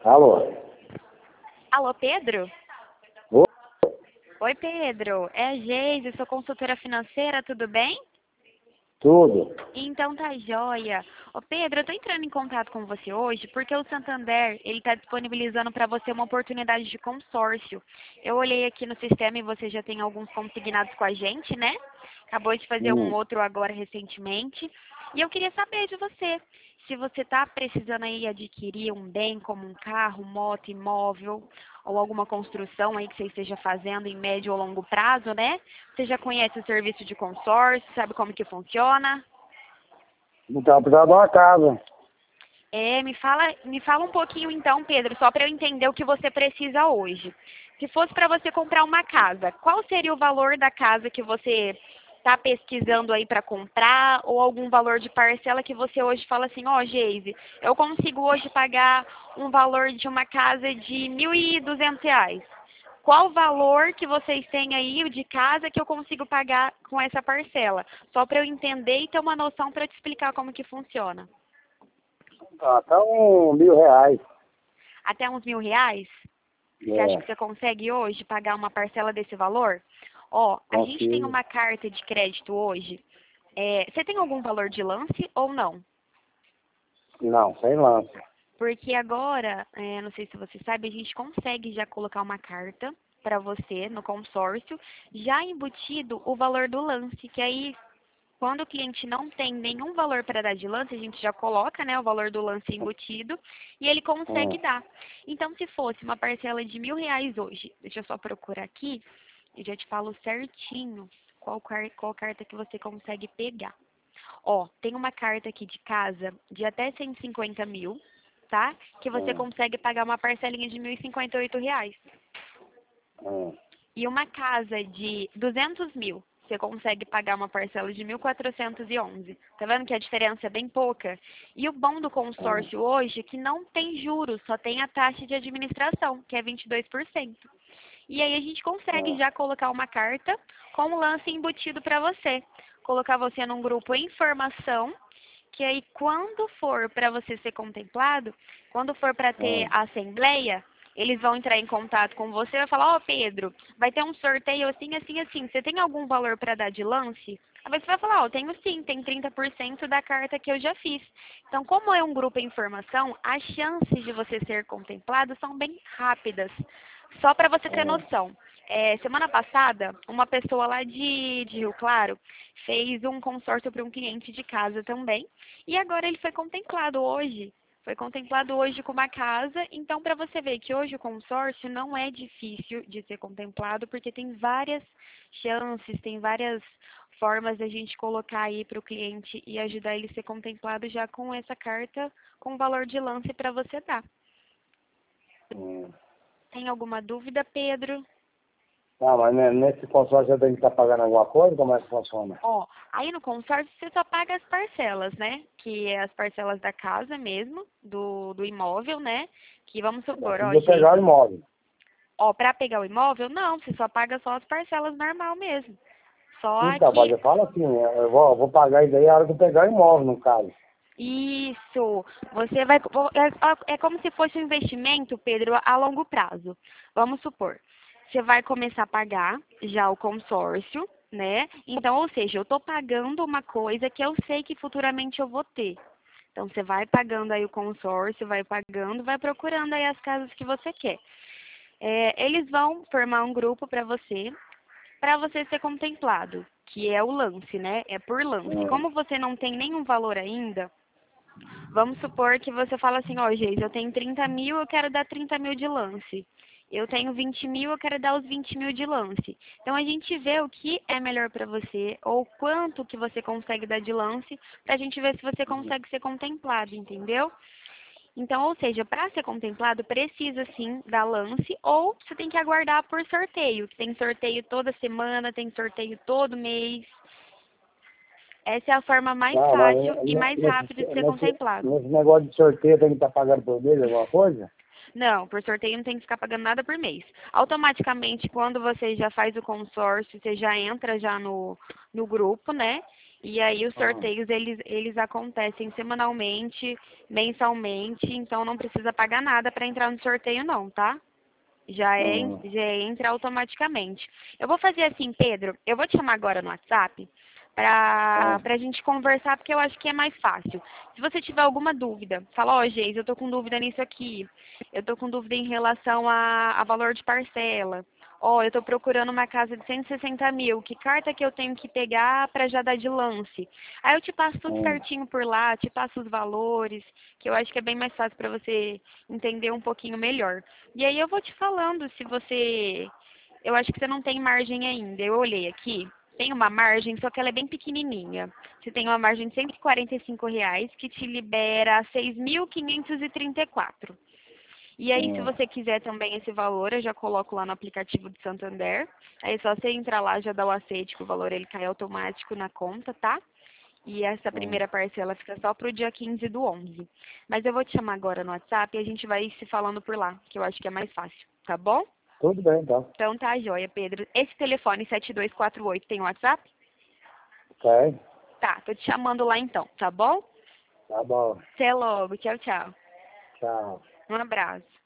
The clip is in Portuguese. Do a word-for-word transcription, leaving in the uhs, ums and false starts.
Alô? Alô, Pedro? Ô, Oi, Pedro. É a Geise, sou consultora financeira, tudo bem? tudo. Então tá joia. Ô, Pedro, eu tô entrando em contato com você hoje porque o Santander, ele tá disponibilizando para você uma oportunidade de consórcio. Eu olhei aqui no sistema e você já tem alguns consignados com a gente, né? Acabou de fazer um Hum. outro agora recentemente. E eu queria saber de você, se você está precisando aí adquirir um bem como um carro, moto, imóvel ou alguma construção aí que você esteja fazendo em médio ou longo prazo, né? Você já conhece o serviço de consórcio, sabe como que funciona? Então, precisava de uma casa. É, me fala, me fala um pouquinho então, Pedro, só para eu entender o que você precisa hoje. Se fosse para você comprar uma casa, qual seria o valor da casa que você está pesquisando aí para comprar ou algum valor de parcela que você hoje fala assim, ó, Geise, eu consigo hoje pagar um valor de uma casa de mil e duzentos reais. Qual o valor que vocês têm aí de casa que eu consigo pagar com essa parcela? Só para eu entender e ter uma noção para te explicar como que funciona. Ah, tá um mil reais. Até uns mil reais? Você acha que É, você consegue hoje pagar uma parcela desse valor? Ó, a gente tem consigo. uma carta de crédito hoje. É, você tem algum valor de lance ou não? Não, sem lance. Porque agora, é, não sei se você sabe, a gente consegue já colocar uma carta para você no consórcio, já embutido o valor do lance, que aí quando o cliente não tem nenhum valor para dar de lance, a gente já coloca, né, o valor do lance embutido e ele consegue Hum. dar. Então, se fosse uma parcela de mil reais hoje, deixa eu só procurar aqui, eu já te falo certinho qual, car qual carta que você consegue pegar. Ó, tem uma carta aqui de casa de até cento e cinquenta mil, tá? Que você Hum. consegue pagar uma parcelinha de mil e cinquenta e oito reais. Hum. E uma casa de duzentos mil, você consegue pagar uma parcela de mil quatrocentos e onze. Tá vendo que a diferença é bem pouca? E o bom do Hum. consórcio hoje é que não tem juros, só tem a taxa de administração, que é vinte e dois por cento. E aí a gente consegue Hum. já colocar uma carta com o lance embutido para você. Colocar você num grupo em formação, que aí quando for para você ser contemplado, quando for para ter Hum. a assembleia, eles vão entrar em contato com você e vai falar, ó, Pedro, vai ter um sorteio assim, assim, assim, você tem algum valor para dar de lance? Aí você vai falar, ó, tenho sim, tem trinta por cento da carta que eu já fiz. Então, como é um grupo em formação, as chances de você ser contemplado são bem rápidas. Só para você ter Hum. noção. É, semana passada, uma pessoa lá de, de Rio Claro fez um consórcio para um cliente de casa também. E agora ele foi contemplado hoje. Foi contemplado hoje com uma casa. Então, para você ver que hoje o consórcio não é difícil de ser contemplado, porque tem várias chances, tem várias formas da gente colocar aí para o cliente e ajudar ele a ser contemplado já com essa carta com valor de lance para você dar. Hum. Tem alguma dúvida, Pedro? Ah, mas ne- nesse consórcio eu tenho que estar pagando alguma coisa? Como é que funciona? Ó, aí no consórcio você só paga as parcelas, né? Que é as parcelas da casa mesmo, do, do imóvel, né? Que vamos Eu supor, ó, preciso pegar o Geise, imóvel. ó, pra pegar o imóvel, não, você só paga só as parcelas normal mesmo. Só Então, mas que, eu falo assim, eu vou, eu vou pagar isso aí a hora que eu pegar o imóvel, no caso. isso, você vai, é, é como se fosse um investimento, Pedro, a longo prazo. Vamos supor, você vai começar a pagar já o consórcio, né? Então, ou seja, eu estou pagando uma coisa que eu sei que futuramente eu vou ter. Então, você vai pagando aí o consórcio, vai pagando, vai procurando aí as casas que você quer. É, eles vão formar um grupo para você, para você ser contemplado, que é o lance, né? É por lance. Hum. Como você não tem nenhum valor ainda, vamos supor que você fala assim, ó, Geis, eu tenho trinta mil, eu quero dar trinta mil de lance. Eu tenho vinte mil, eu quero dar os vinte mil de lance. Então, a gente vê o que é melhor para você, ou quanto que você consegue dar de lance, para a gente ver se você consegue ser contemplado, entendeu? Então, ou seja, para ser contemplado, precisa sim dar lance, ou você tem que aguardar por sorteio, que tem sorteio toda semana, tem sorteio todo mês. Essa é a forma mais Tá, mas fácil e ne- mais nesse, rápida de ser nesse, contemplado. nesse negócio de sorteio eu tenho que estar pagando por mês alguma coisa? Não, por sorteio não tem que ficar pagando nada por mês. Automaticamente, quando você já faz o consórcio, você já entra já no, no grupo, né? E aí os Ah, sorteios, eles, eles acontecem semanalmente, mensalmente, então não precisa pagar nada para entrar no sorteio não, tá? Já, é, hum, já entra automaticamente. Eu vou fazer assim, Pedro, eu vou te chamar agora no WhatsApp para ah, a gente conversar, porque eu acho que é mais fácil. Se você tiver alguma dúvida, fala, ó, Geis, eu tô com dúvida nisso aqui. Eu tô com dúvida em relação a, a valor de parcela. Ó, eu tô procurando uma casa de cento e sessenta mil. Que carta que eu tenho que pegar para já dar de lance? Aí eu te passo tudo hum. certinho por lá, te passo os valores, que eu acho que é bem mais fácil para você entender um pouquinho melhor. E aí eu vou te falando se você... Eu acho que você não tem margem ainda. Eu olhei aqui. Tem uma margem, só que ela é bem pequenininha. Você tem uma margem de cento e quarenta e cinco reais que te libera seis mil quinhentos e trinta e quatro. E aí, se Hum, você quiser também esse valor, eu já coloco lá no aplicativo do Santander. Aí é só você entrar lá, já dá o aceite, que o valor ele cai automático na conta, tá? E essa hum. primeira parcela fica só pro dia quinze do onze. Mas eu vou te chamar agora no WhatsApp e a gente vai se falando por lá, que eu acho que é mais fácil, tá bom? Tudo bem, então. Então tá, joia, Pedro. Esse telefone sete dois quatro oito tem WhatsApp? Ok? Tá, tô te chamando lá então, tá bom? Tá bom. Até logo, tchau, tchau. Tchau. Um abraço.